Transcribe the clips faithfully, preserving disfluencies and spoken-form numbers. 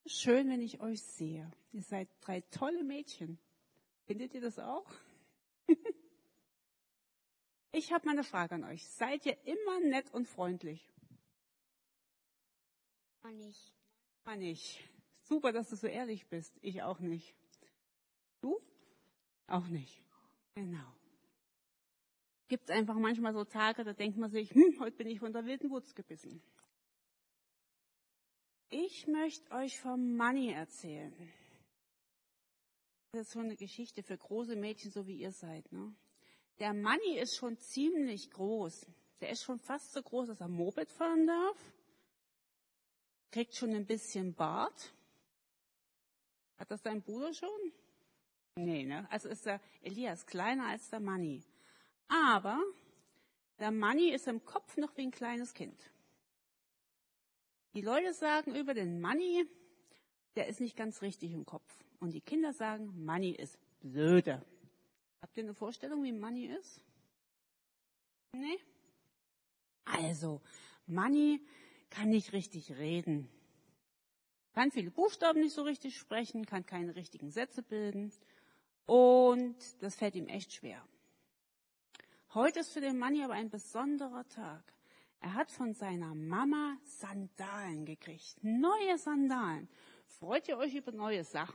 Schön, wenn ich euch sehe. Ihr seid drei tolle Mädchen. Findet ihr das auch? Ich habe mal eine Frage an euch. Seid ihr immer nett und freundlich? Mal nicht. Mal nicht. Super, dass du so ehrlich bist. Ich auch nicht. Du? Auch nicht. Genau. Gibt es einfach manchmal so Tage, da denkt man sich, hm, heute bin ich von der wilden Wutz gebissen. Ich möchte euch vom Manni erzählen. Das ist so eine Geschichte für große Mädchen, so wie ihr seid. Ne? Der Manni ist schon ziemlich groß. Der ist schon fast so groß, dass er Moped fahren darf. Kriegt schon ein bisschen Bart. Hat das dein Bruder schon? Nee, ne? Also ist der Elias kleiner als der Manni. Aber der Manni ist im Kopf noch wie ein kleines Kind. Die Leute sagen über den Manni, der ist nicht ganz richtig im Kopf. Und die Kinder sagen, Manni ist blöde. Habt ihr eine Vorstellung, wie Manni ist? Nee? Also, Manni kann nicht richtig reden. Kann viele Buchstaben nicht so richtig sprechen, kann keine richtigen Sätze bilden. Und das fällt ihm echt schwer. Heute ist für den Manni aber ein besonderer Tag. Er hat von seiner Mama Sandalen gekriegt. Neue Sandalen. Freut ihr euch über neue Sachen?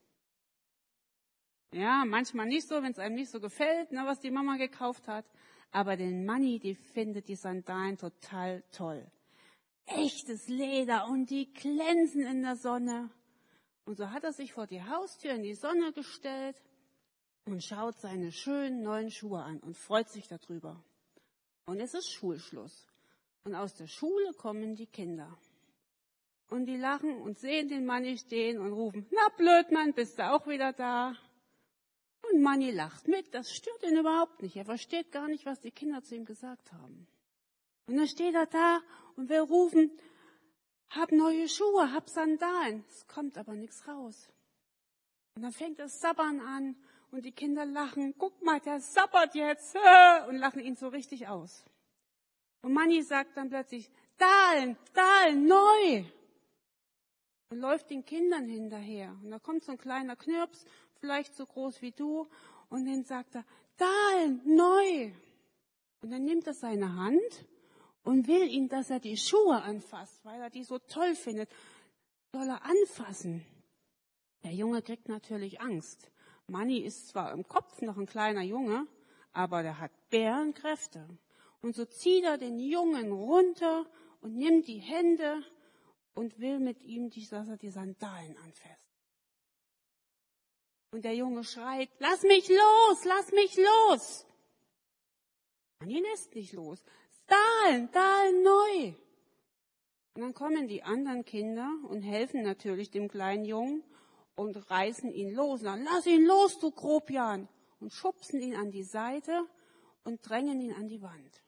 Ja, manchmal nicht so, wenn es einem nicht so gefällt, ne, was die Mama gekauft hat. Aber den Manni, die findet die Sandalen total toll. Echtes Leder und die glänzen in der Sonne. Und so hat er sich vor die Haustür in die Sonne gestellt und schaut seine schönen neuen Schuhe an und freut sich darüber. Und es ist Schulschluss. Und aus der Schule kommen die Kinder. Und die lachen und sehen den Manni stehen und rufen, na Blödmann, bist du auch wieder da? Und Manni lacht mit, das stört ihn überhaupt nicht. Er versteht gar nicht, was die Kinder zu ihm gesagt haben. Und dann steht er da und will rufen, hab neue Schuhe, hab Sandalen. Es kommt aber nichts raus. Und dann fängt das Sabbern an und die Kinder lachen. Guck mal, der sabbert jetzt und lachen ihn so richtig aus. Und Manni sagt dann plötzlich, Dahlen, Dahlen, neu. Und läuft den Kindern hinterher. Und da kommt so ein kleiner Knirps, vielleicht so groß wie du. Und dann sagt er, Dahlen, neu. Und dann nimmt er seine Hand und will ihn, dass er die Schuhe anfasst, weil er die so toll findet. Soll er anfassen. Der Junge kriegt natürlich Angst. Manni ist zwar im Kopf noch ein kleiner Junge, aber der hat Bärenkräfte. Und so zieht er den Jungen runter und nimmt die Hände und will mit ihm, dass er die Sandalen anfasst. Und der Junge schreit, lass mich los, lass mich los. Manni lässt nicht los. Dahlen, Dahlen neu. Und dann kommen die anderen Kinder und helfen natürlich dem kleinen Jungen und reißen ihn los. Und dann, lass ihn los, du Grobian. Und schubsen ihn an die Seite und drängen ihn an die Wand.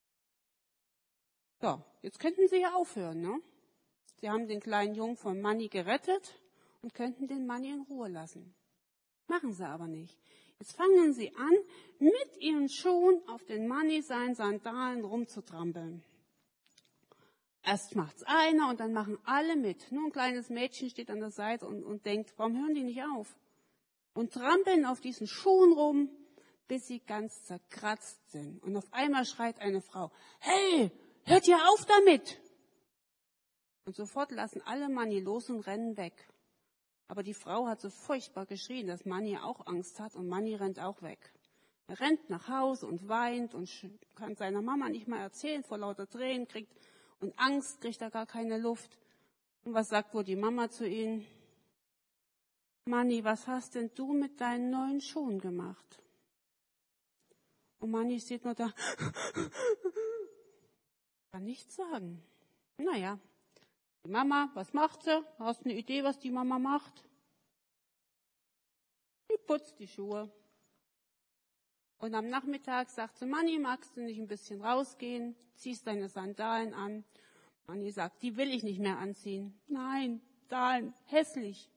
So, jetzt könnten sie ja aufhören, ne? Sie haben den kleinen Jungen vom Manni gerettet und könnten den Manni in Ruhe lassen. Machen sie aber nicht. Jetzt fangen sie an, mit ihren Schuhen auf den Manni seinen Sandalen rumzutrampeln. Erst macht's einer und dann machen alle mit. Nur ein kleines Mädchen steht an der Seite und, und denkt, warum hören die nicht auf? Und trampeln auf diesen Schuhen rum, bis sie ganz zerkratzt sind. Und auf einmal schreit eine Frau, hey, hört ihr auf damit! Und sofort lassen alle Manni los und rennen weg. Aber die Frau hat so furchtbar geschrien, dass Manni auch Angst hat und Manni rennt auch weg. Er rennt nach Hause und weint und kann seiner Mama nicht mal erzählen, vor lauter Tränen kriegt und Angst, kriegt er gar keine Luft. Und was sagt wohl die Mama zu ihm? Manni, was hast denn du mit deinen neuen Schuhen gemacht? Und Manni steht nur da, kann nichts sagen. Naja, die Mama, was macht sie? Hast du eine Idee, was die Mama macht? Die putzt die Schuhe. Und am Nachmittag sagt sie, Manni, magst du nicht ein bisschen rausgehen? Ziehst deine Sandalen an. Manni sagt, die will ich nicht mehr anziehen. Nein, Sandalen, hässlich.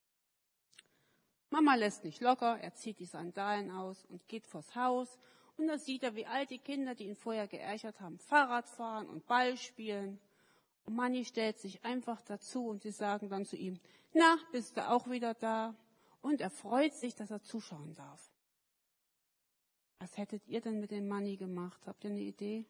Mama lässt nicht locker, er zieht die Sandalen aus und geht vors Haus. Und da sieht er, wie all die Kinder, die ihn vorher geärgert haben, Fahrrad fahren und Ball spielen. Und Manni stellt sich einfach dazu und sie sagen dann zu ihm, na, bist du auch wieder da? Und er freut sich, dass er zuschauen darf. Was hättet ihr denn mit dem Manni gemacht? Habt ihr eine Idee?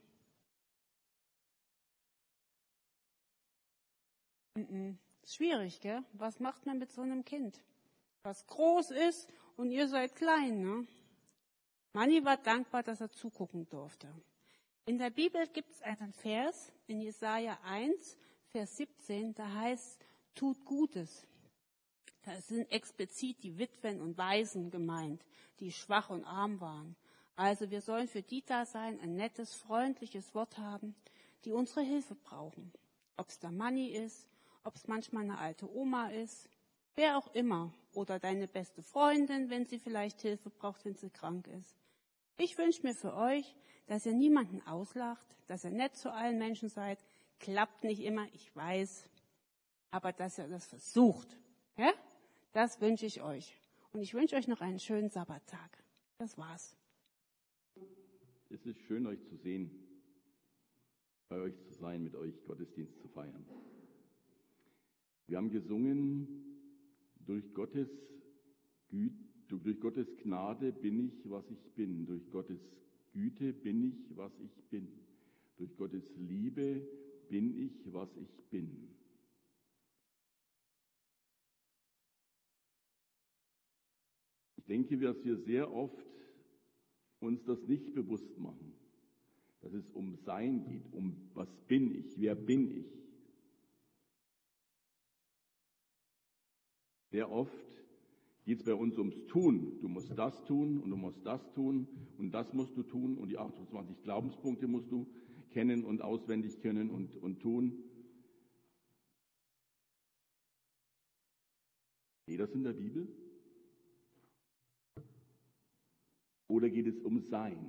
Mm-mm. Schwierig, gell? Was macht man mit so einem Kind, was groß ist und ihr seid klein, ne? Manni war dankbar, dass er zugucken durfte. In der Bibel gibt es einen Vers, in Jesaja eins, Vers siebzehn, da heißt, tut Gutes. Da sind explizit die Witwen und Waisen gemeint, die schwach und arm waren. Also wir sollen für die da sein, ein nettes, freundliches Wort haben, die unsere Hilfe brauchen. Ob es der Manni ist, ob es manchmal eine alte Oma ist, wer auch immer. Oder deine beste Freundin, wenn sie vielleicht Hilfe braucht, wenn sie krank ist. Ich wünsche mir für euch, dass ihr niemanden auslacht, dass ihr nett zu allen Menschen seid. Klappt nicht immer, ich weiß, aber dass ihr das versucht. Ja? Das wünsche ich euch. Und ich wünsche euch noch einen schönen Sabbattag. Das war's. Es ist schön, euch zu sehen, bei euch zu sein, mit euch Gottesdienst zu feiern. Wir haben gesungen, durch Gottes Güte, durch Gottes Gnade bin ich, was ich bin. Durch Gottes Güte bin ich, was ich bin. Durch Gottes Liebe bin ich, was ich bin. Ich denke, dass wir sehr oft uns das nicht bewusst machen, dass es um Sein geht, um was bin ich, wer bin ich. Sehr oft geht es bei uns ums Tun. Du musst das tun und du musst das tun und das musst du tun und die achtundzwanzig Glaubenspunkte musst du kennen und auswendig können und, und tun. Steht das in der Bibel? Oder geht es um Sein?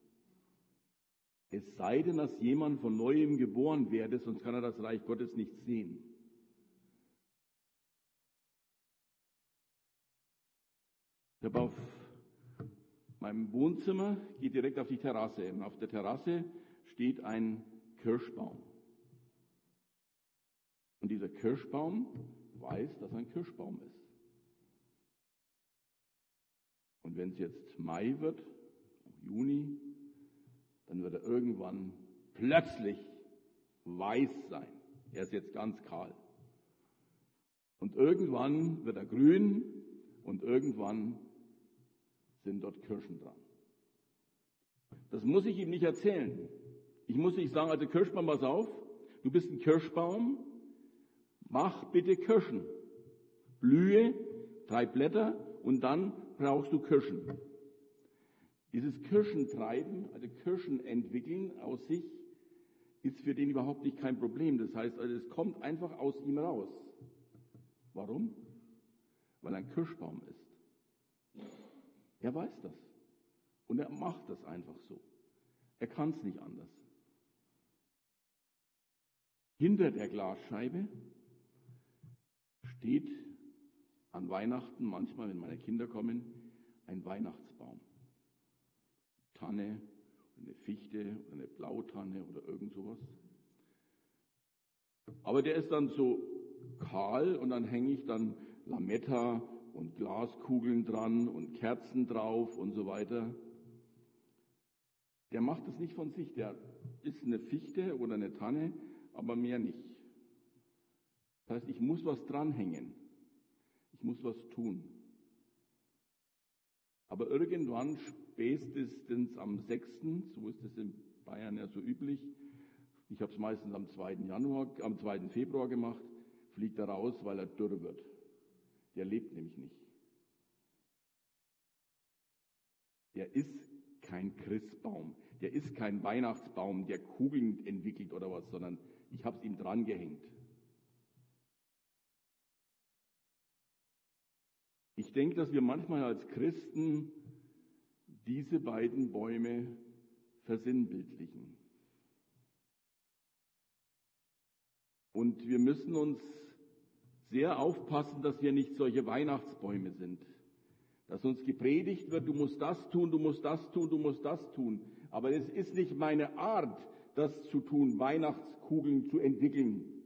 Es sei denn, dass jemand von Neuem geboren werde, sonst kann er das Reich Gottes nicht sehen. Ich habe auf meinem Wohnzimmer, geht direkt auf die Terrasse. Und auf der Terrasse steht ein Kirschbaum. Und dieser Kirschbaum weiß, dass er ein Kirschbaum ist. Und wenn es jetzt Mai wird, Juni, dann wird er irgendwann plötzlich weiß sein. Er ist jetzt ganz kahl. Und irgendwann wird er grün und irgendwann sind dort Kirschen dran. Das muss ich ihm nicht erzählen. Ich muss nicht sagen, also Kirschbaum, pass auf, du bist ein Kirschbaum, mach bitte Kirschen. Blühe, drei Blätter und dann brauchst du Kirschen. Dieses Kirschentreiben, also Kirschen entwickeln aus sich, ist für den überhaupt nicht kein Problem. Das heißt, also es kommt einfach aus ihm raus. Warum? Weil er ein Kirschbaum ist. Er weiß das. Und er macht das einfach so. Er kann es nicht anders. Hinter der Glasscheibe steht an Weihnachten, manchmal, wenn meine Kinder kommen, ein Weihnachtsbaum. Tanne, eine Fichte oder eine Blautanne oder irgend sowas. Aber der ist dann so kahl und dann hänge ich dann Lametta und Glaskugeln dran und Kerzen drauf und so weiter. Der macht es nicht von sich. Der ist eine Fichte oder eine Tanne, aber mehr nicht. Das heißt, ich muss was dranhängen. Ich muss was tun. Aber irgendwann, spätestens am sechsten, so ist es in Bayern ja so üblich, ich habe es meistens am zweiten Januar, am zweiten Februar gemacht, fliegt er raus, weil er dürr wird. Der lebt nämlich nicht. Der ist kein Christbaum, der ist kein Weihnachtsbaum, der Kugeln entwickelt oder was, sondern ich habe es ihm dran gehängt. Ich denke, dass wir manchmal als Christen diese beiden Bäume versinnbildlichen. Und wir müssen uns sehr aufpassen, dass wir nicht solche Weihnachtsbäume sind. Dass uns gepredigt wird, du musst das tun, du musst das tun, du musst das tun. Aber es ist nicht meine Art, das zu tun, Weihnachtskugeln zu entwickeln.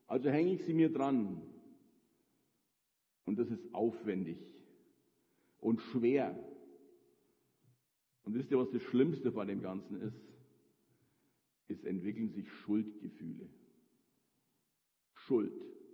Also hänge ich sie mir dran. Und das ist aufwendig und schwer. Und wisst ihr, was das Schlimmste bei dem Ganzen ist? Es entwickeln sich Schuldgefühle. Schuld.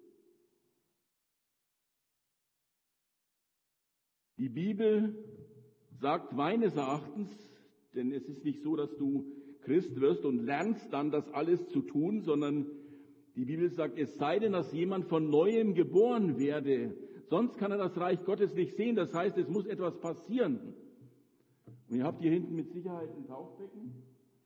Die Bibel sagt meines Erachtens, denn es ist nicht so, dass du Christ wirst und lernst dann das alles zu tun, sondern die Bibel sagt, es sei denn, dass jemand von Neuem geboren werde, sonst kann er das Reich Gottes nicht sehen. Das heißt, es muss etwas passieren. Und ihr habt hier hinten mit Sicherheit ein Taufbecken,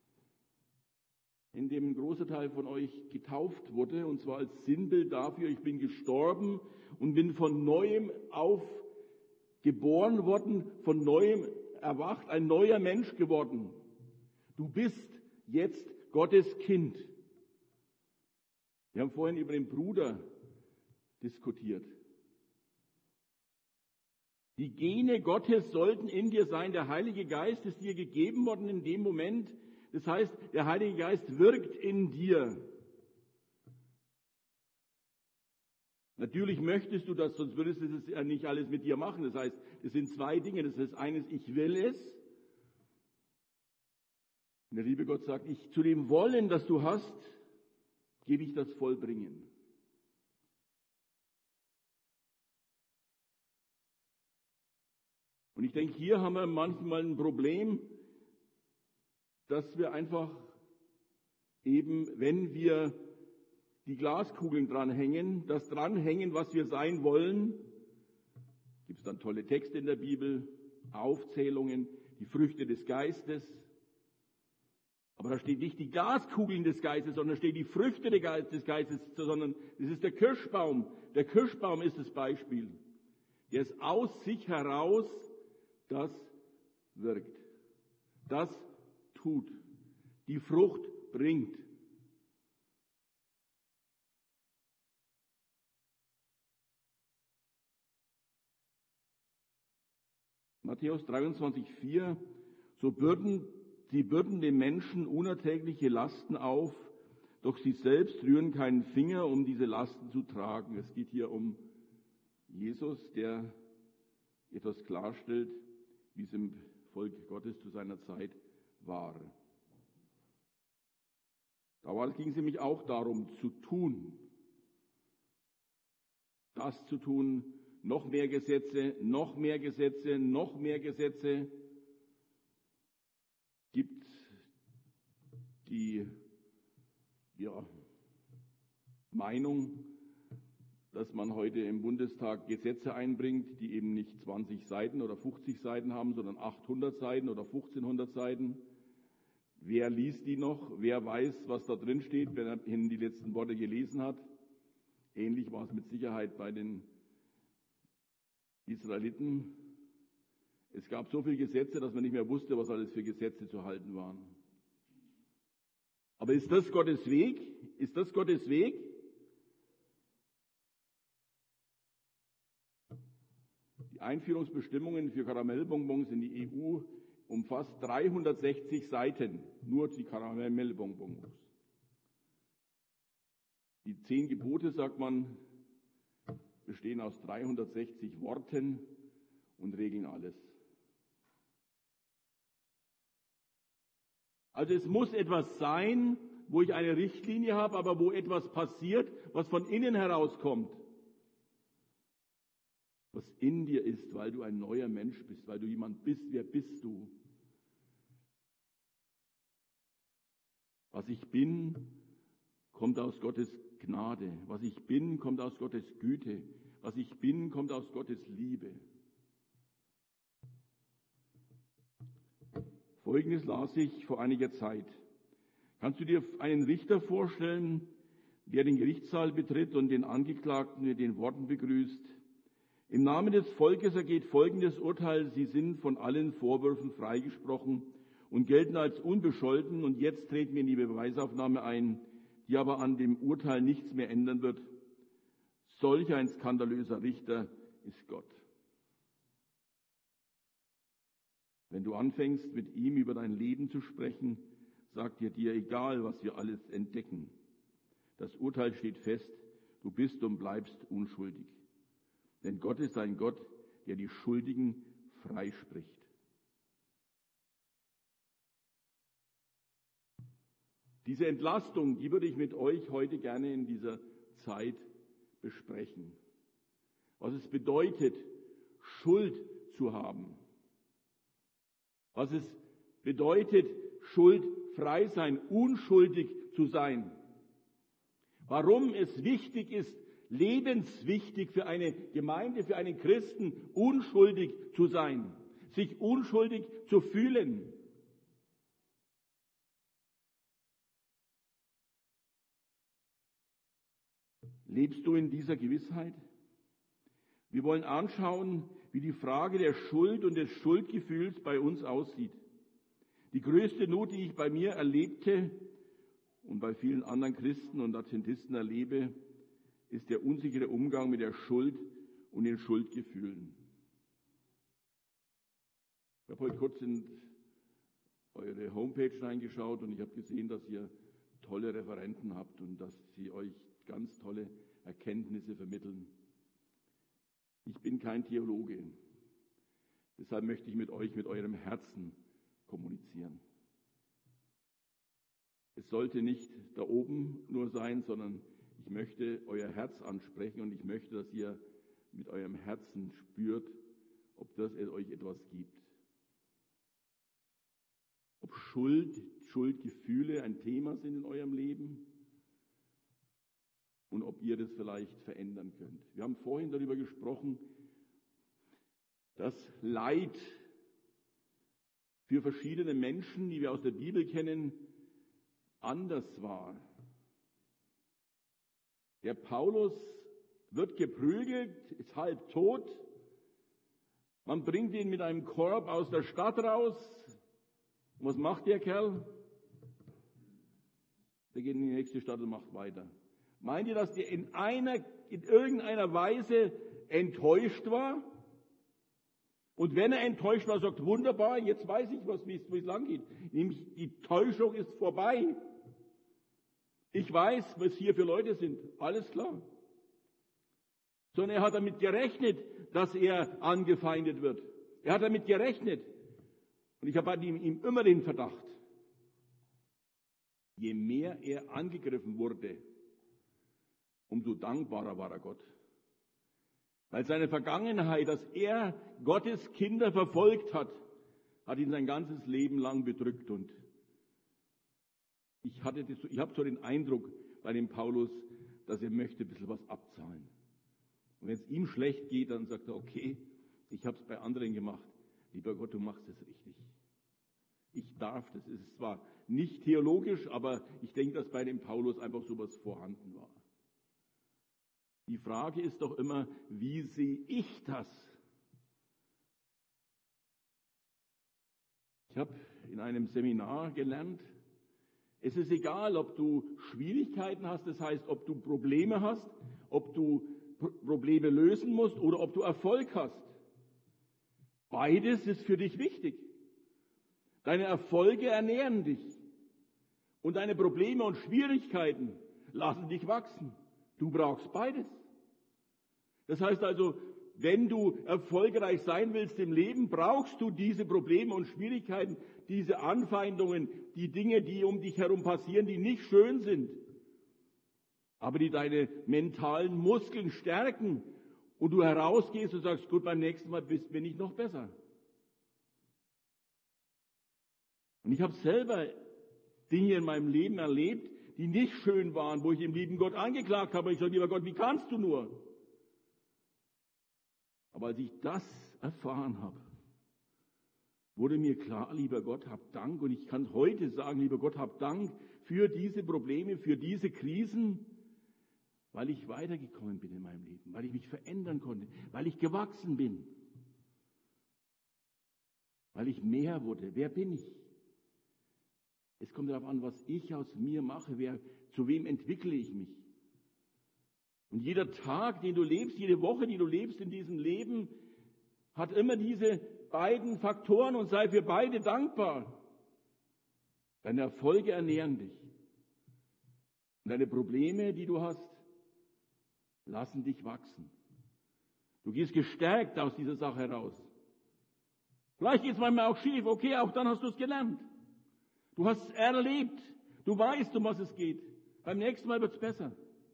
in dem ein großer Teil von euch getauft wurde, und zwar als Sinnbild dafür, ich bin gestorben und bin von Neuem aufgeboren worden, von Neuem erwacht, ein neuer Mensch geworden. Du bist jetzt Gottes Kind. Wir haben vorhin über den Bruder diskutiert. Die Gene Gottes sollten in dir sein. Der Heilige Geist ist dir gegeben worden in dem Moment. Das heißt, der Heilige Geist wirkt in dir. Natürlich möchtest du das, sonst würdest du das ja nicht alles mit dir machen. Das heißt, es sind zwei Dinge. Das ist eines, ich will es. Und der liebe Gott sagt, ich zu dem Wollen, das du hast, gebe ich das Vollbringen. Und ich denke, hier haben wir manchmal ein Problem, dass wir einfach eben, wenn wir die Glaskugeln dranhängen, das dranhängen, was wir sein wollen, gibt es dann tolle Texte in der Bibel, Aufzählungen, die Früchte des Geistes. Aber da steht nicht die Glaskugeln des Geistes, sondern da steht die Früchte des Geistes, sondern das ist der Kirschbaum. Der Kirschbaum ist das Beispiel. Der ist aus sich heraus, das wirkt. Das tut. Die Frucht bringt. Matthäus dreiundzwanzig, vier, so bürden, sie bürden den Menschen unerträgliche Lasten auf, doch sie selbst rühren keinen Finger, um diese Lasten zu tragen. Es geht hier um Jesus, der etwas klarstellt, wie es im Volk Gottes zu seiner Zeit war. Da ging es nämlich auch darum, zu tun. Das zu tun, noch mehr Gesetze, noch mehr Gesetze, noch mehr Gesetze. Gibt die ja, Meinung, dass man heute im Bundestag Gesetze einbringt, die eben nicht zwanzig Seiten oder fünfzig Seiten haben, sondern achthundert Seiten oder fünfzehnhundert Seiten. Wer liest die noch? Wer weiß, was da drin steht, wenn er die letzten Worte gelesen hat? Ähnlich war es mit Sicherheit bei den Israeliten. Es gab so viele Gesetze, dass man nicht mehr wusste, was alles für Gesetze zu halten waren. Aber ist das Gottes Weg? Ist das Gottes Weg? Die Einführungsbestimmungen für Karamellbonbons in die E U umfasst dreihundertsechzig Seiten, nur die Karamellbonbons. Die zehn Gebote, sagt man, bestehen aus dreihundertsechzig Worten und regeln alles. Also es muss etwas sein, wo ich eine Richtlinie habe, aber wo etwas passiert, was von innen herauskommt. Was in dir ist, weil du ein neuer Mensch bist, weil du jemand bist. Wer bist du? Was ich bin, kommt aus Gottes Gnade. Was ich bin, kommt aus Gottes Güte. Was ich bin, kommt aus Gottes Liebe. Folgendes las ich vor einiger Zeit. Kannst du dir einen Richter vorstellen, der den Gerichtssaal betritt und den Angeklagten mit den Worten begrüßt: Im Namen des Volkes ergeht folgendes Urteil: Sie sind von allen Vorwürfen freigesprochen und gelten als unbescholten, und jetzt treten wir in die Beweisaufnahme ein, die aber an dem Urteil nichts mehr ändern wird. Solch ein skandalöser Richter ist Gott. Wenn du anfängst, mit ihm über dein Leben zu sprechen, sagt er dir, egal, was wir alles entdecken. Das Urteil steht fest, du bist und bleibst unschuldig. Denn Gott ist ein Gott, der die Schuldigen freispricht. Diese Entlastung, die würde ich mit euch heute gerne in dieser Zeit besprechen. Was es bedeutet, Schuld zu haben. Was es bedeutet, schuldfrei sein, unschuldig zu sein. Warum es wichtig ist, lebenswichtig für eine Gemeinde, für einen Christen, unschuldig zu sein, sich unschuldig zu fühlen. Lebst du in dieser Gewissheit? Wir wollen anschauen, wie die Frage der Schuld und des Schuldgefühls bei uns aussieht. Die größte Not, die ich bei mir erlebte und bei vielen anderen Christen und Adventisten erlebe, ist der unsichere Umgang mit der Schuld und den Schuldgefühlen. Ich habe heute kurz in eure Homepage reingeschaut und ich habe gesehen, dass ihr tolle Referenten habt und dass sie euch ganz tolle Erkenntnisse vermitteln. Ich bin kein Theologe, deshalb möchte ich mit euch, mit eurem Herzen kommunizieren. Es sollte nicht da oben nur sein, sondern ich möchte euer Herz ansprechen und ich möchte, dass ihr mit eurem Herzen spürt, ob das euch etwas gibt. Ob Schuld, Schuldgefühle ein Thema sind in eurem Leben und ob ihr das vielleicht verändern könnt. Wir haben vorhin darüber gesprochen, dass Leid für verschiedene Menschen, die wir aus der Bibel kennen, anders war. Der Paulus wird geprügelt, ist halb tot. Man bringt ihn mit einem Korb aus der Stadt raus. Und was macht der Kerl? Der geht in die nächste Stadt und macht weiter. Meint ihr, dass der in einer, in irgendeiner Weise enttäuscht war? Und wenn er enttäuscht war, sagt, wunderbar, jetzt weiß ich, was, wie es, wie es lang geht. Nämlich, die Täuschung ist vorbei. Ich weiß, was hier für Leute sind. Alles klar. Sondern er hat damit gerechnet, dass er angefeindet wird. Er hat damit gerechnet. Und ich habe an ihm, ihm immer den Verdacht, je mehr er angegriffen wurde, umso dankbarer war er Gott. Weil seine Vergangenheit, dass er Gottes Kinder verfolgt hat, hat ihn sein ganzes Leben lang bedrückt. Und ich hatte das, ich habe so den Eindruck bei dem Paulus, dass er möchte ein bisschen was abzahlen. Und wenn es ihm schlecht geht, dann sagt er, okay, ich habe es bei anderen gemacht. Lieber Gott, du machst es richtig. Ich darf das. Es ist zwar nicht theologisch, aber ich denke, dass bei dem Paulus einfach sowas vorhanden war. Die Frage ist doch immer, wie sehe ich das? Ich habe in einem Seminar gelernt, es ist egal, ob du Schwierigkeiten hast, das heißt, ob du Probleme hast, ob du Probleme lösen musst oder ob du Erfolg hast. Beides ist für dich wichtig. Deine Erfolge ernähren dich und deine Probleme und Schwierigkeiten lassen dich wachsen. Du brauchst beides. Das heißt also, wenn du erfolgreich sein willst im Leben, brauchst du diese Probleme und Schwierigkeiten, diese Anfeindungen, die Dinge, die um dich herum passieren, die nicht schön sind, aber die deine mentalen Muskeln stärken und du herausgehst und sagst, gut, beim nächsten Mal bin ich noch besser. Und ich habe selber Dinge in meinem Leben erlebt, die nicht schön waren, wo ich dem lieben Gott angeklagt habe. Ich sage, lieber Gott, wie kannst du nur? Aber als ich das erfahren habe, wurde mir klar, lieber Gott, hab Dank. Und ich kann heute sagen, lieber Gott, hab Dank für diese Probleme, für diese Krisen, weil ich weitergekommen bin in meinem Leben, weil ich mich verändern konnte, weil ich gewachsen bin, weil ich mehr wurde. Wer bin ich? Es kommt darauf an, was ich aus mir mache, wer, zu wem entwickle ich mich. Und jeder Tag, den du lebst, jede Woche, die du lebst in diesem Leben, hat immer diese beiden Faktoren und sei für beide dankbar. Deine Erfolge ernähren dich. Und deine Probleme, die du hast, lassen dich wachsen. Du gehst gestärkt aus dieser Sache heraus. Vielleicht geht es manchmal auch schief, okay, auch dann hast du es gelernt. Du hast es erlebt. Du weißt, um was es geht. Beim nächsten Mal wird es besser.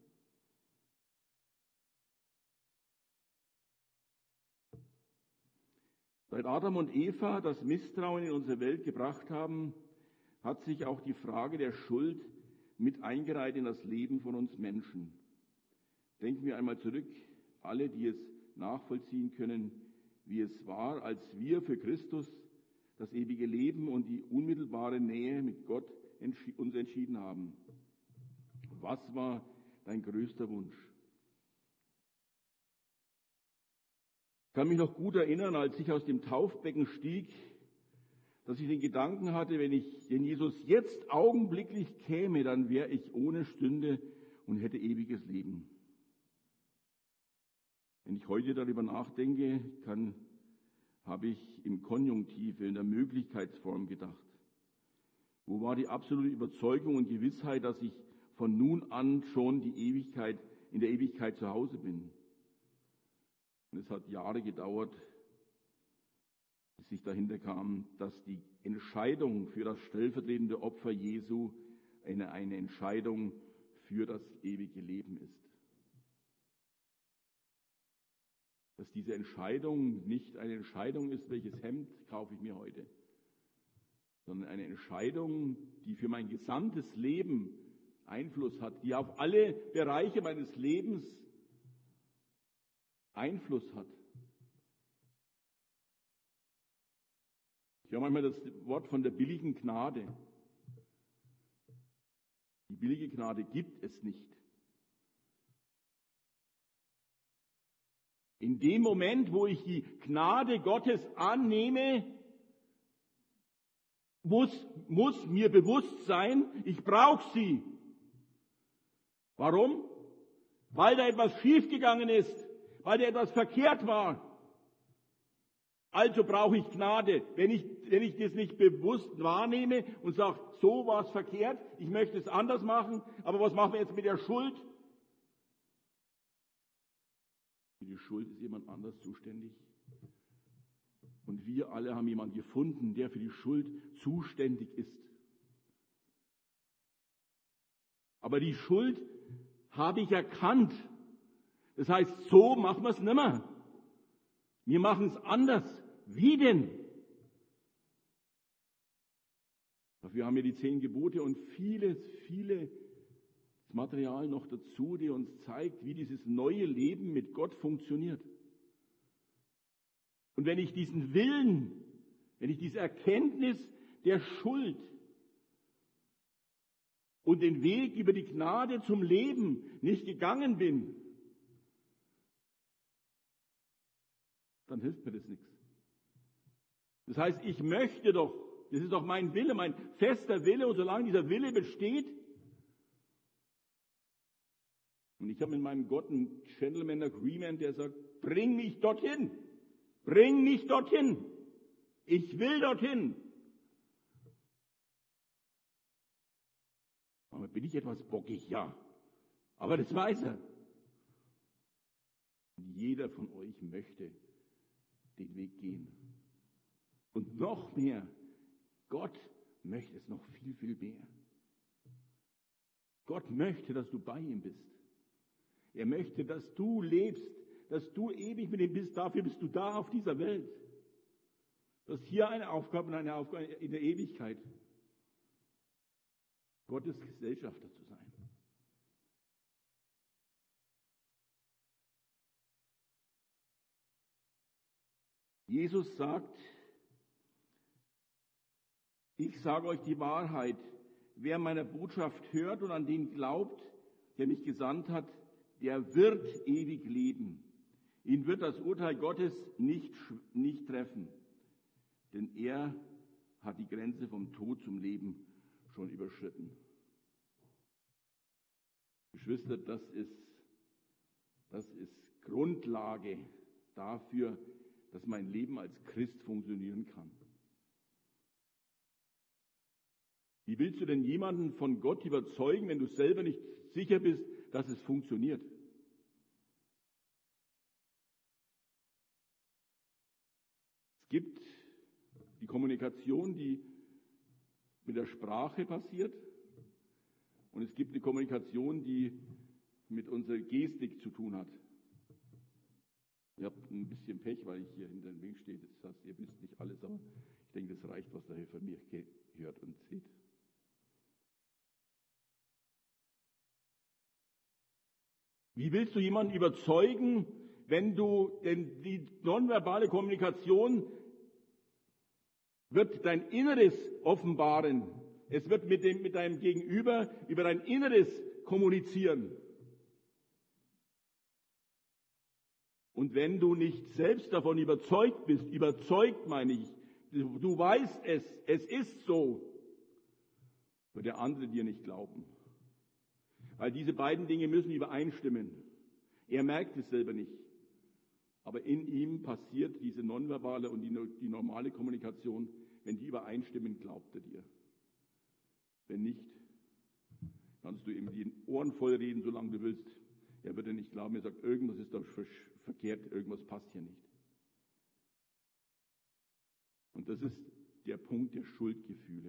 Seit Adam und Eva das Misstrauen in unsere Welt gebracht haben, hat sich auch die Frage der Schuld mit eingereiht in das Leben von uns Menschen. Denken wir einmal zurück, alle, die es nachvollziehen können, wie es war, als wir für Christus das ewige Leben und die unmittelbare Nähe mit Gott uns entschieden haben. Was war dein größter Wunsch? Ich kann mich noch gut erinnern, als ich aus dem Taufbecken stieg, dass ich den Gedanken hatte, wenn ich den Jesus jetzt augenblicklich käme, dann wäre ich ohne Sünde und hätte ewiges Leben. Wenn ich heute darüber nachdenke, kann, habe ich im Konjunktive, in der Möglichkeitsform gedacht. Wo war die absolute Überzeugung und Gewissheit, dass ich von nun an schon die Ewigkeit, in der Ewigkeit zu Hause bin? Und es hat Jahre gedauert, bis ich dahinter kam, dass die Entscheidung für das stellvertretende Opfer Jesu eine, eine Entscheidung für das ewige Leben ist. Dass diese Entscheidung nicht eine Entscheidung ist, welches Hemd kaufe ich mir heute, sondern eine Entscheidung, die für mein gesamtes Leben Einfluss hat, die auf alle Bereiche meines Lebens Einfluss hat. Ich höre manchmal das Wort von der billigen Gnade. Die billige Gnade gibt es nicht. In dem Moment, wo ich die Gnade Gottes annehme, muss, muss mir bewusst sein, ich brauche sie. Warum? Weil da etwas schiefgegangen ist, weil da etwas verkehrt war. Also brauche ich Gnade. Wenn ich, wenn ich das nicht bewusst wahrnehme und sage, so war es verkehrt, ich möchte es anders machen, aber was machen wir jetzt mit der Schuld? Für die Schuld ist jemand anders zuständig. Und wir alle haben jemanden gefunden, der für die Schuld zuständig ist. Aber die Schuld habe ich erkannt. Das heißt, so machen wir es nicht mehr. Wir machen es anders. Wie denn? Dafür haben wir die zehn Gebote und vieles, vieles Material noch dazu, die uns zeigt, wie dieses neue Leben mit Gott funktioniert. Und wenn ich diesen Willen, wenn ich diese Erkenntnis der Schuld und den Weg über die Gnade zum Leben nicht gegangen bin, dann hilft mir das nichts. Das heißt, ich möchte doch, das ist doch mein Wille, mein fester Wille, und solange dieser Wille besteht, und ich habe mit meinem Gott einen Gentleman Agreement, der sagt, bring mich dorthin, bring mich dorthin, ich will dorthin. Aber bin ich etwas bockig? Ja, aber das weiß er. Jeder von euch möchte den Weg gehen. Und noch mehr, Gott möchte es noch viel, viel mehr. Gott möchte, dass du bei ihm bist. Er möchte, dass du lebst, dass du ewig mit ihm bist. Dafür bist du da auf dieser Welt. Du hast hier eine Aufgabe und eine Aufgabe in der Ewigkeit. Gottes Gesellschafter zu sein. Jesus sagt, ich sage euch die Wahrheit, wer meiner Botschaft hört und an den glaubt, der mich gesandt hat, der wird ewig leben. Ihn wird das Urteil Gottes nicht, nicht treffen, denn er hat die Grenze vom Tod zum Leben schon überschritten. Geschwister, das ist, das ist Grundlage dafür, dass mein Leben als Christ funktionieren kann. Wie willst du denn jemanden von Gott überzeugen, wenn du selber nicht sicher bist, dass es funktioniert? Es gibt die Kommunikation, die mit der Sprache passiert. Und es gibt eine Kommunikation, die mit unserer Gestik zu tun hat. Ihr habt ein bisschen Pech, weil ich hier hinter dem Weg stehe. Das heißt, ihr wisst nicht alles, aber ich denke, das reicht, was ihr von mir hört und seht. Wie willst du jemanden überzeugen, wenn du, denn die nonverbale Kommunikation wird dein Inneres offenbaren. Es wird mit dem, mit deinem Gegenüber über dein Inneres kommunizieren. Und wenn du nicht selbst davon überzeugt bist, überzeugt meine ich, du, du weißt es, es ist so, wird der andere dir nicht glauben. Weil diese beiden Dinge müssen übereinstimmen. Er merkt es selber nicht. Aber in ihm passiert diese nonverbale und die, die normale Kommunikation. Wenn die übereinstimmen, glaubt er dir. Wenn nicht, kannst du ihm die Ohren voll reden, solange du willst. Er wird dir nicht glauben. Er sagt, irgendwas ist da verkehrt, irgendwas passt hier nicht. Und das ist der Punkt der Schuldgefühle.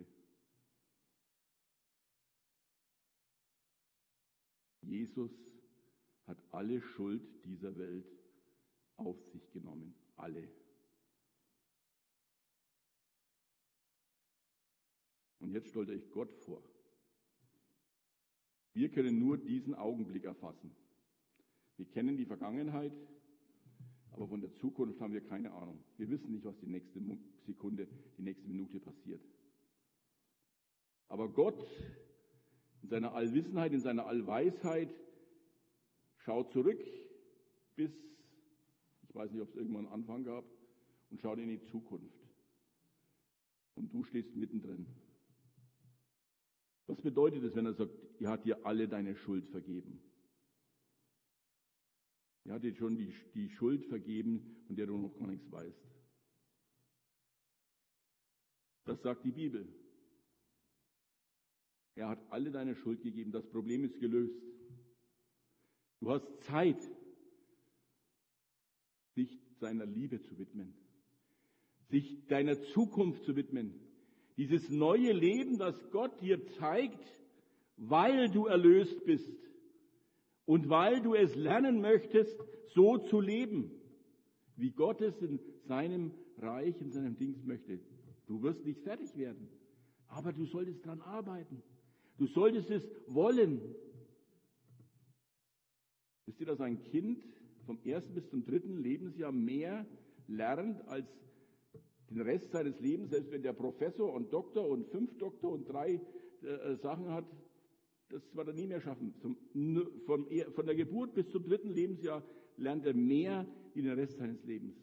Jesus hat alle Schuld dieser Welt auf sich genommen. Alle. Und jetzt stellt euch Gott vor. Wir können nur diesen Augenblick erfassen. Wir kennen die Vergangenheit, aber von der Zukunft haben wir keine Ahnung. Wir wissen nicht, was die nächste Sekunde, die nächste Minute passiert. Aber Gott in seiner Allwissenheit, in seiner Allweisheit schaut zurück bis, ich weiß nicht, ob es irgendwann einen Anfang gab, und schaut in die Zukunft. Und du stehst mittendrin. Was bedeutet es, wenn er sagt, er hat dir alle deine Schuld vergeben? Er hat dir schon die, die Schuld vergeben, von der du noch gar nichts weißt. Das sagt die Bibel. Er hat alle deine Schuld gegeben. Das Problem ist gelöst. Du hast Zeit, sich seiner Liebe zu widmen, sich deiner Zukunft zu widmen. Dieses neue Leben, das Gott dir zeigt, weil du erlöst bist und weil du es lernen möchtest, so zu leben, wie Gott es in seinem Reich, in seinem Dienst möchte. Du wirst nicht fertig werden, aber du solltest daran arbeiten. Du solltest es wollen. Wisst ihr, dass ein Kind vom ersten bis zum dritten Lebensjahr mehr lernt als den Rest seines Lebens, selbst wenn der Professor und Doktor und fünf Doktor und drei äh, Sachen hat, das wird er nie mehr schaffen. Zum, von, von der Geburt bis zum dritten Lebensjahr lernt er mehr wie den Rest seines Lebens.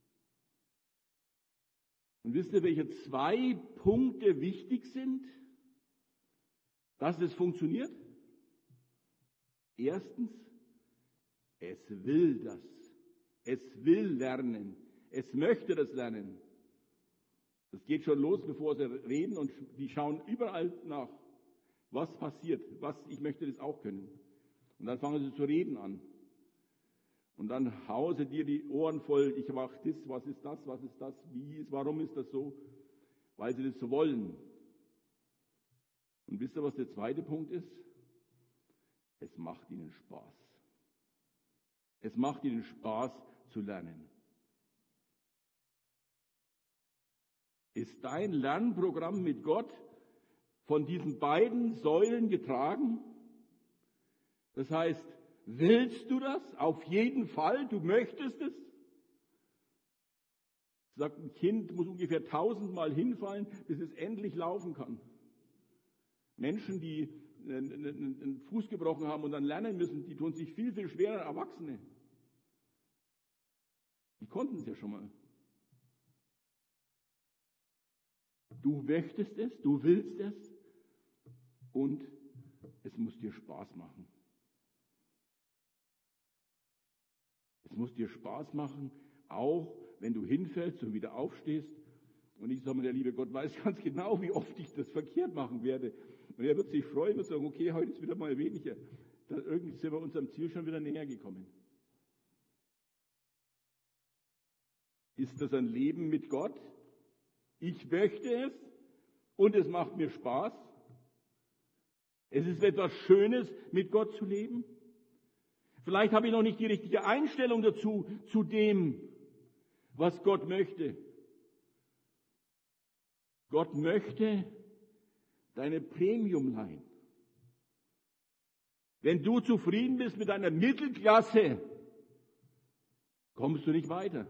Und wisst ihr, welche zwei Punkte wichtig sind, dass es funktioniert? Erstens, es will das. Es will lernen. Es möchte das lernen. Das geht schon los, bevor sie reden, und die schauen überall nach, was passiert, was, ich möchte das auch können. Und dann fangen sie zu reden an. Und dann hauen sie dir die Ohren voll, ich mach das, was ist das, was ist das, wie ist, warum ist das so? Weil sie das so wollen. Und wisst ihr, was der zweite Punkt ist? Es macht ihnen Spaß. Es macht ihnen Spaß zu lernen. Ist dein Lernprogramm mit Gott von diesen beiden Säulen getragen? Das heißt, willst du das? Auf jeden Fall, du möchtest es? Sagt ein Kind, muss ungefähr tausendmal hinfallen, bis es endlich laufen kann. Menschen, die einen Fuß gebrochen haben und dann lernen müssen, die tun sich viel, viel schwerer als Erwachsene. Die konnten es ja schon mal. Du möchtest es, du willst es und es muss dir Spaß machen. Es muss dir Spaß machen, auch wenn du hinfällst und wieder aufstehst. Und ich sage mal, der liebe Gott weiß ganz genau, wie oft ich das verkehrt machen werde. Und er wird sich freuen und sagen, okay, heute ist wieder mal weniger. Dann irgendwie sind wir unserem Ziel schon wieder näher gekommen. Ist das ein Leben mit Gott? Ich möchte es und es macht mir Spaß. Es ist etwas Schönes, mit Gott zu leben. Vielleicht habe ich noch nicht die richtige Einstellung dazu, zu dem, was Gott möchte. Gott möchte deine Premium-Line. Wenn du zufrieden bist mit deiner Mittelklasse, kommst du nicht weiter.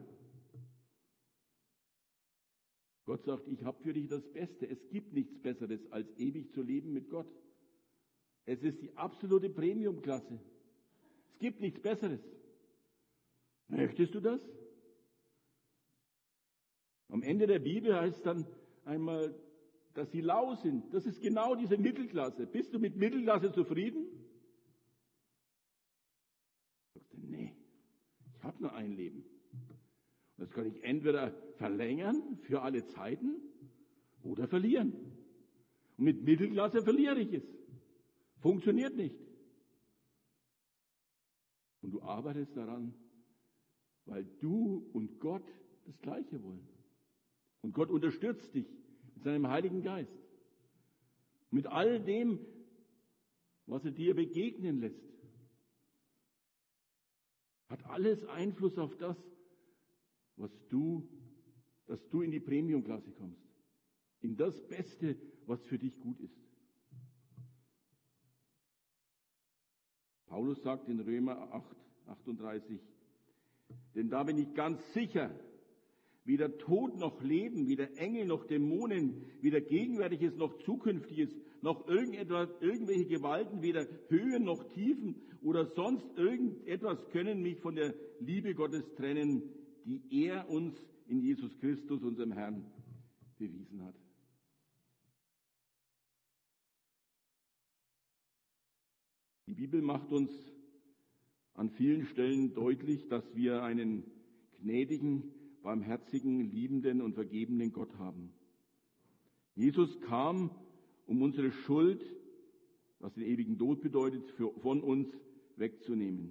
Gott sagt, ich habe für dich das Beste. Es gibt nichts Besseres, als ewig zu leben mit Gott. Es ist die absolute Premium-Klasse. Es gibt nichts Besseres. Möchtest du das? Am Ende der Bibel heißt es dann einmal, dass sie lau sind. Das ist genau diese Mittelklasse. Bist du mit Mittelklasse zufrieden? Sagst du, nee, ich habe nur ein Leben. Das kann ich entweder verlängern für alle Zeiten oder verlieren. Und mit Mittelklasse verliere ich es. Funktioniert nicht. Und du arbeitest daran, weil du und Gott das Gleiche wollen. Und Gott unterstützt dich mit seinem Heiligen Geist. Mit all dem, was er dir begegnen lässt. Hat alles Einfluss auf das, was du, dass du in die Premiumklasse kommst. In das Beste, was für dich gut ist. Paulus sagt in Römer acht, achtunddreißig, denn da bin ich ganz sicher, weder Tod noch Leben, weder Engel noch Dämonen, weder Gegenwärtiges noch Zukünftiges, noch irgendetwas, irgendwelche Gewalten, weder Höhen noch Tiefen oder sonst irgendetwas können mich von der Liebe Gottes trennen, die er uns in Jesus Christus, unserem Herrn, bewiesen hat. Die Bibel macht uns an vielen Stellen deutlich, dass wir einen gnädigen, barmherzigen, liebenden und vergebenden Gott haben. Jesus kam, um unsere Schuld, was den ewigen Tod bedeutet, für, von uns wegzunehmen.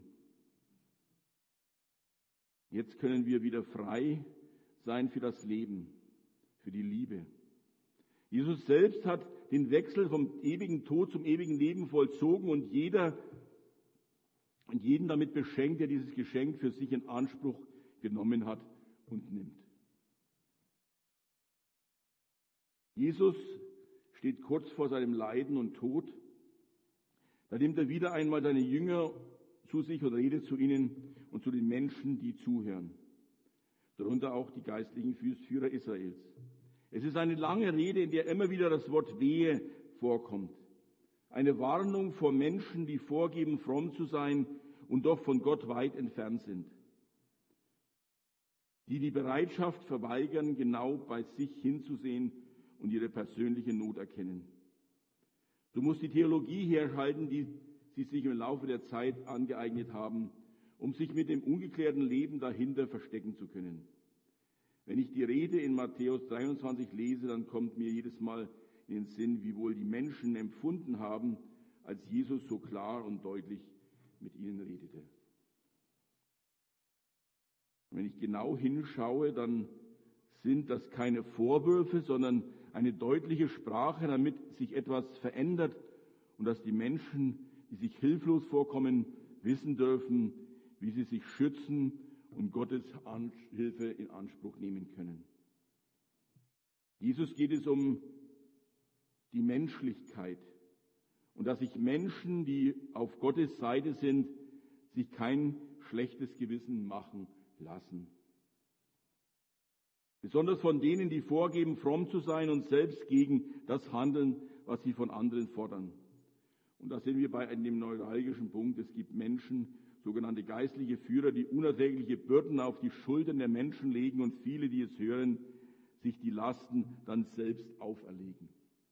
Jetzt können wir wieder frei sein für das Leben, für die Liebe. Jesus selbst hat den Wechsel vom ewigen Tod zum ewigen Leben vollzogen und jeder und jeden damit beschenkt, der dieses Geschenk für sich in Anspruch genommen hat und nimmt. Jesus steht kurz vor seinem Leiden und Tod. Da nimmt er wieder einmal seine Jünger zu sich und redet zu ihnen und zu den Menschen, die zuhören. Darunter auch die geistlichen Führer Israels. Es ist eine lange Rede, in der immer wieder das Wort Wehe vorkommt. Eine Warnung vor Menschen, die vorgeben, fromm zu sein und doch von Gott weit entfernt sind. Die die Bereitschaft verweigern, genau bei sich hinzusehen und ihre persönliche Not erkennen. Du musst die Theologie herhalten, die sie sich im Laufe der Zeit angeeignet haben, um sich mit dem ungeklärten Leben dahinter verstecken zu können. Wenn ich die Rede in Matthäus dreiundzwanzig lese, dann kommt mir jedes Mal in den Sinn, wie wohl die Menschen empfunden haben, als Jesus so klar und deutlich mit ihnen redete. Und wenn ich genau hinschaue, dann sind das keine Vorwürfe, sondern eine deutliche Sprache, damit sich etwas verändert und dass die Menschen, die sich hilflos vorkommen, wissen dürfen, wie sie sich schützen und Gottes Hilfe in Anspruch nehmen können. Jesus geht es um die Menschlichkeit und dass sich Menschen, die auf Gottes Seite sind, sich kein schlechtes Gewissen machen lassen. Besonders von denen, die vorgeben, fromm zu sein und selbst gegen das handeln, was sie von anderen fordern. Und da sind wir bei einem neuralgischen Punkt. Es gibt Menschen, sogenannte geistliche Führer, die unerträgliche Bürden auf die Schultern der Menschen legen und viele, die es hören, sich die Lasten dann selbst auferlegen.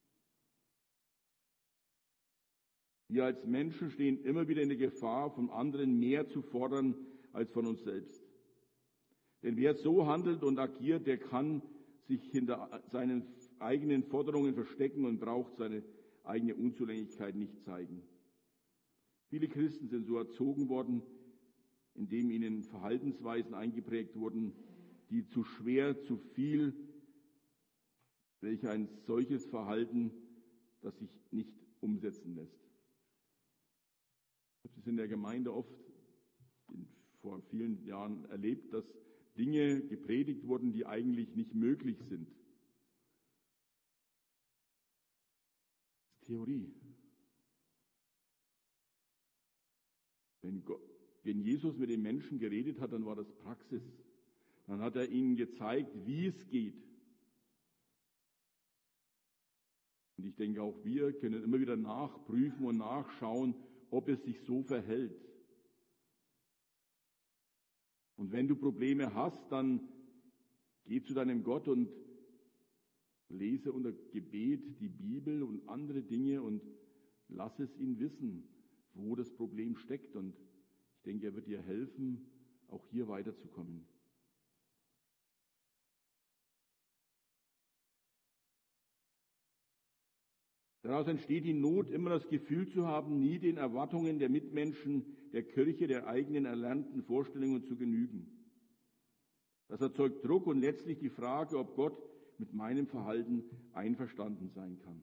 Wir als Menschen stehen immer wieder in der Gefahr, von anderen mehr zu fordern als von uns selbst. Denn wer so handelt und agiert, der kann sich hinter seinen eigenen Forderungen verstecken und braucht seine eigene Unzulänglichkeit nicht zeigen. Viele Christen sind so erzogen worden, indem ihnen Verhaltensweisen eingeprägt wurden, die zu schwer, zu viel, welche ein solches Verhalten, das sich nicht umsetzen lässt. Ich habe das in der Gemeinde oft in, vor vielen Jahren erlebt, dass Dinge gepredigt wurden, die eigentlich nicht möglich sind. Das ist Theorie. Wenn, Gott, wenn Jesus mit den Menschen geredet hat, dann war das Praxis. Dann hat er ihnen gezeigt, wie es geht. Und ich denke, auch wir können immer wieder nachprüfen und nachschauen, ob es sich so verhält. Und wenn du Probleme hast, dann geh zu deinem Gott und lese unter Gebet die Bibel und andere Dinge und lass es ihn wissen, wo das Problem steckt. Und ich denke, er wird dir helfen, auch hier weiterzukommen. Daraus entsteht die Not, immer das Gefühl zu haben, nie den Erwartungen der Mitmenschen, der Kirche, der eigenen erlernten Vorstellungen zu genügen. Das erzeugt Druck und letztlich die Frage, ob Gott mit meinem Verhalten einverstanden sein kann.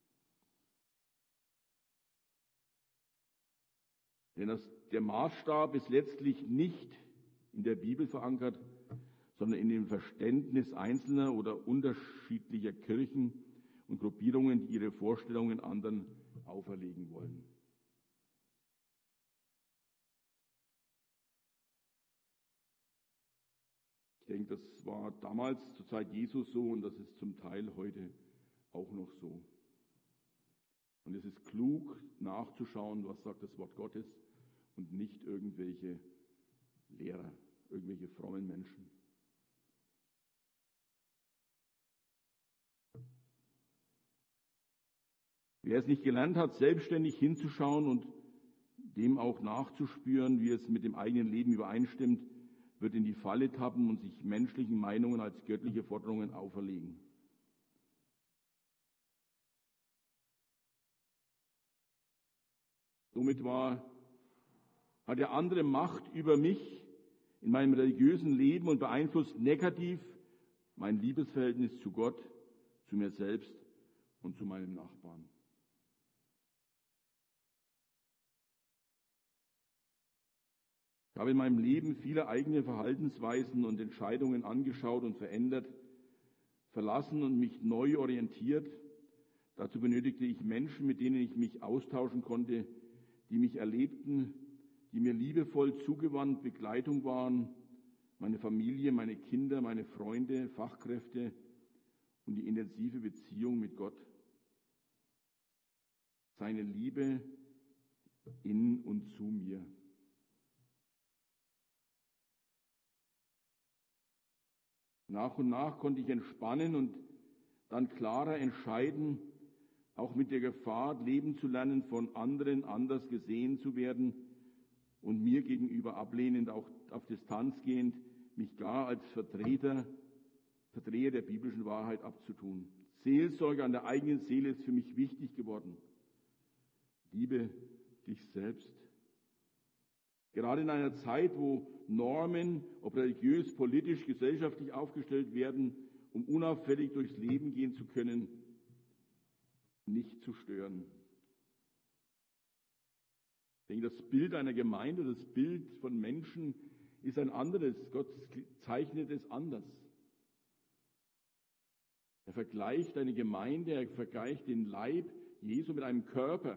Denn das, der Maßstab ist letztlich nicht in der Bibel verankert, sondern in dem Verständnis einzelner oder unterschiedlicher Kirchen und Gruppierungen, die ihre Vorstellungen anderen auferlegen wollen. Ich denke, das war damals zur Zeit Jesus so und das ist zum Teil heute auch noch so. Und es ist klug, nachzuschauen, was sagt das Wort Gottes und nicht irgendwelche Lehrer, irgendwelche frommen Menschen. Wer es nicht gelernt hat, selbstständig hinzuschauen und dem auch nachzuspüren, wie es mit dem eigenen Leben übereinstimmt, wird in die Falle tappen und sich menschlichen Meinungen als göttliche Forderungen auferlegen. Somit war, hat der andere Macht über mich in meinem religiösen Leben und beeinflusst negativ mein Liebesverhältnis zu Gott, zu mir selbst und zu meinem Nachbarn. Ich habe in meinem Leben viele eigene Verhaltensweisen und Entscheidungen angeschaut und verändert, verlassen und mich neu orientiert. Dazu benötigte ich Menschen, mit denen ich mich austauschen konnte, die mich erlebten, die mir liebevoll zugewandt Begleitung waren, meine Familie, meine Kinder, meine Freunde, Fachkräfte und die intensive Beziehung mit Gott. Seine Liebe in und zu mir. Nach und nach konnte ich entspannen und dann klarer entscheiden, auch mit der Gefahr, leben zu lernen, von anderen anders gesehen zu werden und mir gegenüber ablehnend, auch auf Distanz gehend, mich gar als Vertreter, Verdreher der biblischen Wahrheit abzutun. Seelsorge an der eigenen Seele ist für mich wichtig geworden. Liebe dich selbst. Gerade in einer Zeit, wo Normen, ob religiös, politisch, gesellschaftlich aufgestellt werden, um unauffällig durchs Leben gehen zu können, nicht zu stören. Ich denke, das Bild einer Gemeinde, das Bild von Menschen ist ein anderes. Gott zeichnet es anders. Er vergleicht eine Gemeinde, er vergleicht den Leib Jesu mit einem Körper.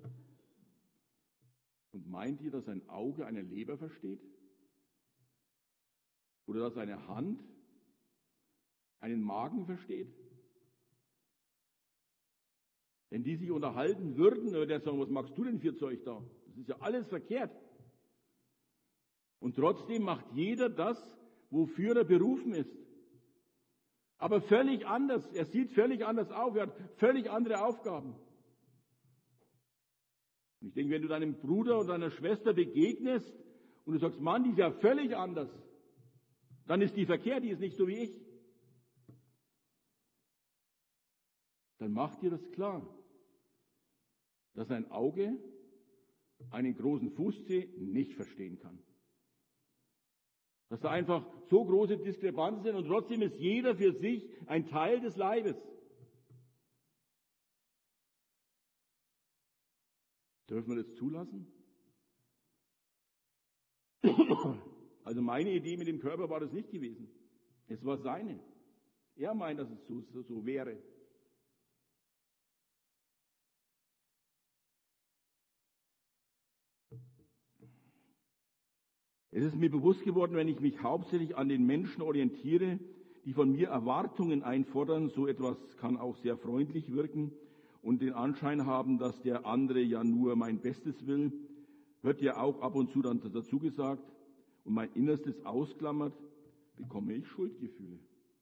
Und meint ihr, dass ein Auge eine Leber versteht? Oder dass eine Hand einen Magen versteht? Wenn die sich unterhalten würden, würde er sagen, was machst du denn für Zeug da? Das ist ja alles verkehrt. Und trotzdem macht jeder das, wofür er berufen ist. Aber völlig anders. Er sieht völlig anders auf. Er hat völlig andere Aufgaben. Und ich denke, wenn du deinem Bruder oder deiner Schwester begegnest und du sagst, Mann, die ist ja völlig anders, dann ist die verkehrt, die ist nicht so wie ich. Dann mach dir das klar, dass ein Auge einen großen Fußzeh nicht verstehen kann. Dass da einfach so große Diskrepanzen sind und trotzdem ist jeder für sich ein Teil des Leibes. Dürfen wir das zulassen? Also meine Idee mit dem Körper war das nicht gewesen. Es war seine. Er meint, dass es so, so wäre. Es ist mir bewusst geworden, wenn ich mich hauptsächlich an den Menschen orientiere, die von mir Erwartungen einfordern, so etwas kann auch sehr freundlich wirken und den Anschein haben, dass der andere ja nur mein Bestes will, wird ja auch ab und zu dann dazu gesagt und mein Innerstes ausklammert, bekomme ich Schuldgefühle.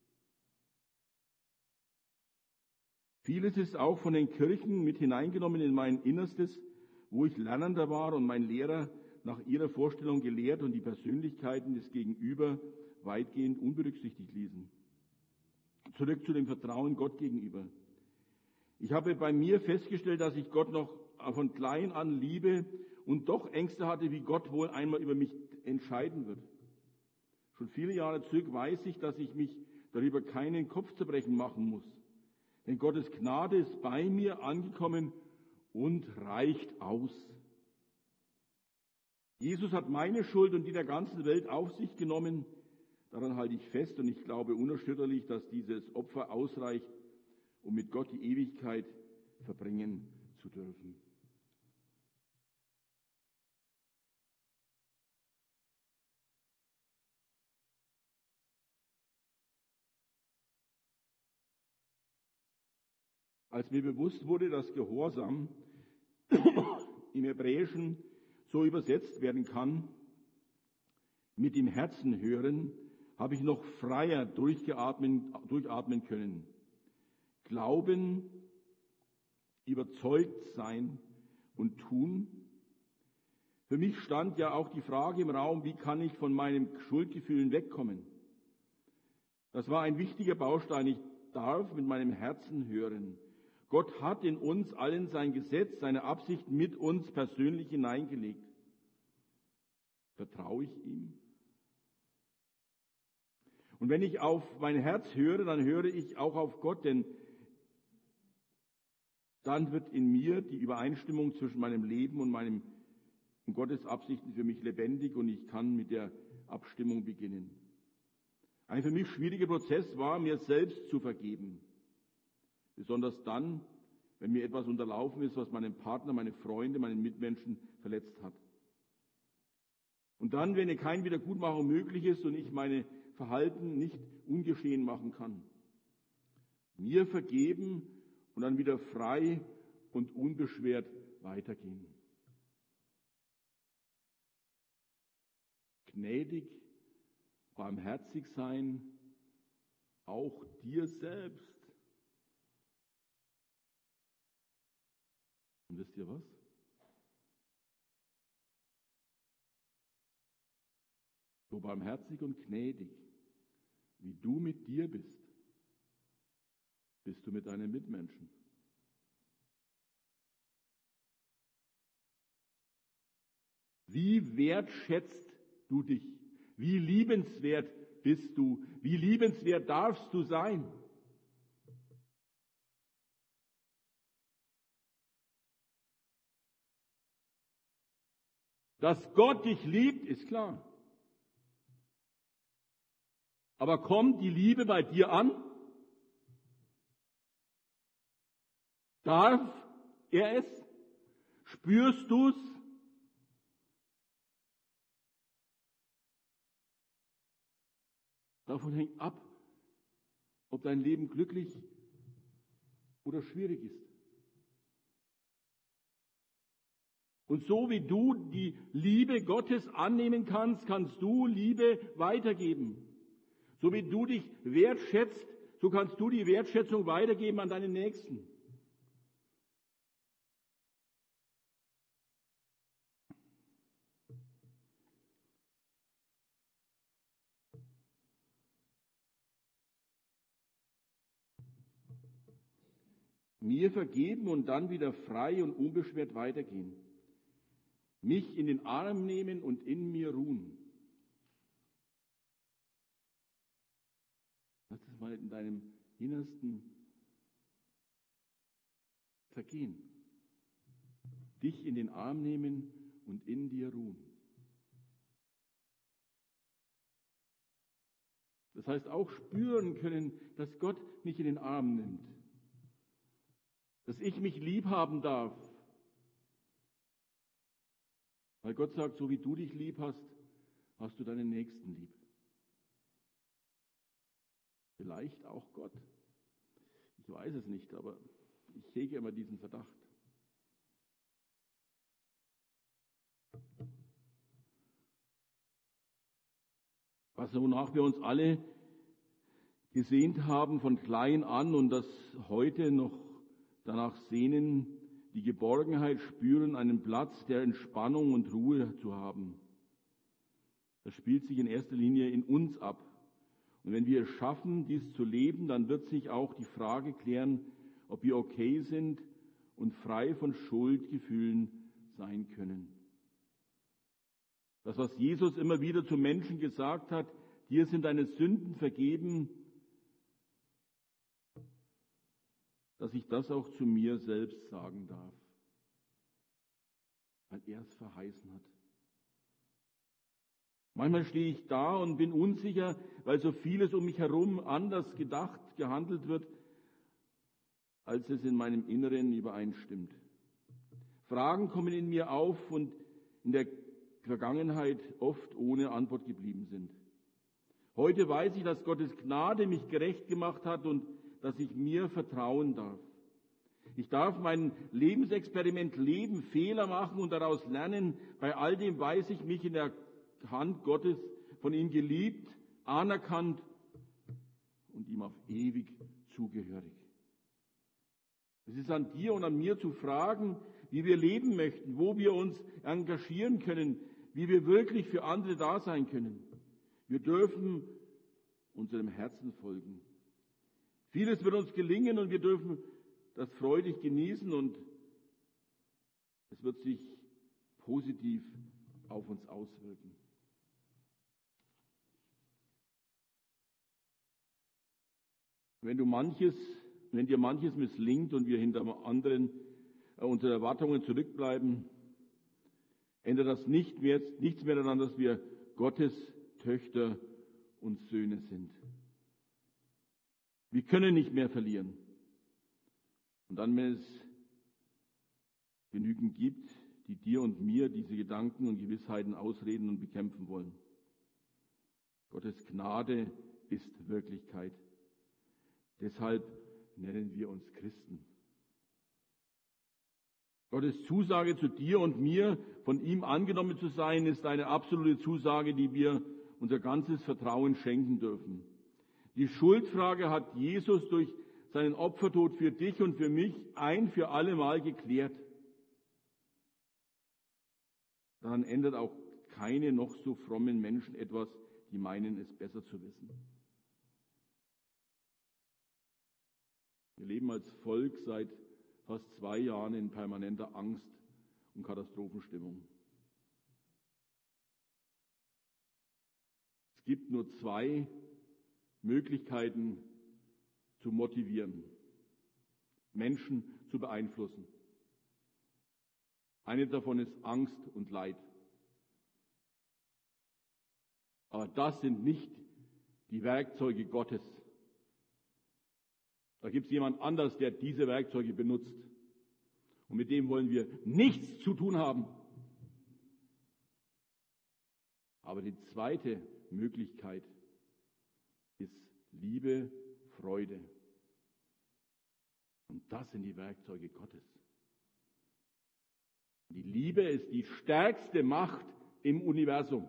Vieles ist auch von den Kirchen mit hineingenommen in mein Innerstes, wo ich Lernender war und mein Lehrer nach ihrer Vorstellung gelehrt und die Persönlichkeiten des Gegenüber weitgehend unberücksichtigt ließen. Zurück zu dem Vertrauen Gott gegenüber. Ich habe bei mir festgestellt, dass ich Gott noch von klein an liebe und doch Ängste hatte, wie Gott wohl einmal über mich entscheiden wird. Schon viele Jahre zurück weiß ich, dass ich mich darüber keinen Kopfzerbrechen machen muss. Denn Gottes Gnade ist bei mir angekommen und reicht aus. Jesus hat meine Schuld und die der ganzen Welt auf sich genommen. Daran halte ich fest und ich glaube unerschütterlich, dass dieses Opfer ausreicht, um mit Gott die Ewigkeit verbringen zu dürfen. Als mir bewusst wurde, dass Gehorsam im Hebräischen so übersetzt werden kann, mit dem Herzen hören, habe ich noch freier durchgeatmen, durchatmen können. Glauben, überzeugt sein und tun. Für mich stand ja auch die Frage im Raum, wie kann ich von meinen Schuldgefühlen wegkommen? Das war ein wichtiger Baustein. Ich darf mit meinem Herzen hören. Gott hat in uns allen sein Gesetz, seine Absicht mit uns persönlich hineingelegt. Vertraue ich ihm? Und wenn ich auf mein Herz höre, dann höre ich auch auf Gott, denn dann wird in mir die Übereinstimmung zwischen meinem Leben und meinem und Gottes Absichten für mich lebendig und ich kann mit der Abstimmung beginnen. Ein für mich schwieriger Prozess war, mir selbst zu vergeben. Besonders dann, wenn mir etwas unterlaufen ist, was meinen Partner, meine Freunde, meinen Mitmenschen verletzt hat. Und dann, wenn kein Wiedergutmachung möglich ist und ich meine Verhalten nicht ungeschehen machen kann. Mir vergeben und dann wieder frei und unbeschwert weitergehen. Gnädig, barmherzig sein, auch dir selbst. Und wisst ihr was? So barmherzig und gnädig, wie du mit dir bist, bist du mit deinen Mitmenschen. Wie wertschätzt du dich? Wie liebenswert bist du? Wie liebenswert darfst du sein? Dass Gott dich liebt, ist klar. Aber kommt die Liebe bei dir an? Darf er es? Spürst du es? Davon hängt ab, ob dein Leben glücklich oder schwierig ist. Und so wie du die Liebe Gottes annehmen kannst, kannst du Liebe weitergeben. So wie du dich wertschätzt, so kannst du die Wertschätzung weitergeben an deinen Nächsten. Mir vergeben und dann wieder frei und unbeschwert weitergehen. Mich in den Arm nehmen und in mir ruhen. mal in deinem Innersten zergehen. Dich in den Arm nehmen und in dir ruhen. Das heißt auch spüren können, dass Gott mich in den Arm nimmt. Dass ich mich lieb haben darf. Weil Gott sagt, so wie du dich lieb hast, hast du deinen Nächsten lieb. Vielleicht auch Gott. Ich weiß es nicht, aber ich hege immer diesen Verdacht. Was wonach wir uns alle gesehnt haben von klein an und das heute noch danach sehnen, die Geborgenheit spüren, einen Platz der Entspannung und Ruhe zu haben. Das spielt sich in erster Linie in uns ab. Und wenn wir es schaffen, dies zu leben, dann wird sich auch die Frage klären, ob wir okay sind und frei von Schuldgefühlen sein können. Das, was Jesus immer wieder zu Menschen gesagt hat, dir sind deine Sünden vergeben, dass ich das auch zu mir selbst sagen darf, weil er es verheißen hat. Manchmal stehe ich da und bin unsicher, weil so vieles um mich herum anders gedacht, gehandelt wird, als es in meinem Inneren übereinstimmt. Fragen kommen in mir auf und in der Vergangenheit oft ohne Antwort geblieben sind. Heute weiß ich, dass Gottes Gnade mich gerecht gemacht hat und dass ich mir vertrauen darf. Ich darf mein Lebensexperiment leben, Fehler machen und daraus lernen. Bei all dem weiß ich mich in der Hand Gottes, von ihm geliebt, anerkannt und ihm auf ewig zugehörig. Es ist an dir und an mir zu fragen, wie wir leben möchten, wo wir uns engagieren können, wie wir wirklich für andere da sein können. Wir dürfen unserem Herzen folgen. Vieles wird uns gelingen und wir dürfen das freudig genießen und es wird sich positiv auf uns auswirken. Wenn du manches, wenn dir manches misslingt und wir hinter anderen äh, unsere Erwartungen zurückbleiben, ändert das nicht mehr, nichts mehr daran, dass wir Gottes Töchter und Söhne sind. Wir können nicht mehr verlieren. Und dann, wenn es genügend gibt, die dir und mir diese Gedanken und Gewissheiten ausreden und bekämpfen wollen. Gottes Gnade ist Wirklichkeit. Deshalb nennen wir uns Christen. Gottes Zusage zu dir und mir, von ihm angenommen zu sein, ist eine absolute Zusage, die wir unser ganzes Vertrauen schenken dürfen. Die Schuldfrage hat Jesus durch seinen Opfertod für dich und für mich ein für alle Mal geklärt. Daran ändert auch keine noch so frommen Menschen etwas, die meinen, es besser zu wissen. Wir leben als Volk seit fast zwei Jahren in permanenter Angst und Katastrophenstimmung. Es gibt nur zwei Möglichkeiten zu motivieren, Menschen zu beeinflussen. Eine davon ist Angst und Leid. Aber das sind nicht die Werkzeuge Gottes. Da gibt es jemand anders, der diese Werkzeuge benutzt. Und mit dem wollen wir nichts zu tun haben. Aber die zweite Möglichkeit ist Liebe, Freude. Und das sind die Werkzeuge Gottes. Die Liebe ist die stärkste Macht im Universum.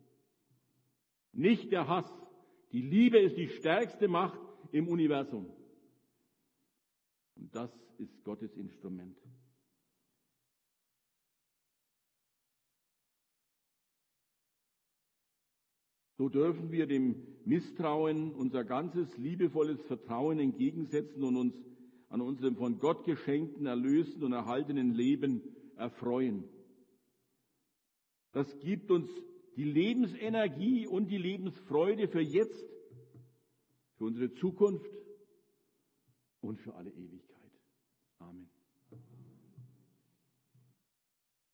Nicht der Hass. Die Liebe ist die stärkste Macht im Universum. Und das ist Gottes Instrument. So dürfen wir dem Misstrauen unser ganzes liebevolles Vertrauen entgegensetzen und uns an unserem von Gott geschenkten, erlösten und erhaltenen Leben erfreuen. Das gibt uns die Lebensenergie und die Lebensfreude für jetzt, für für unsere Zukunft und für alle Ewigkeit. Amen.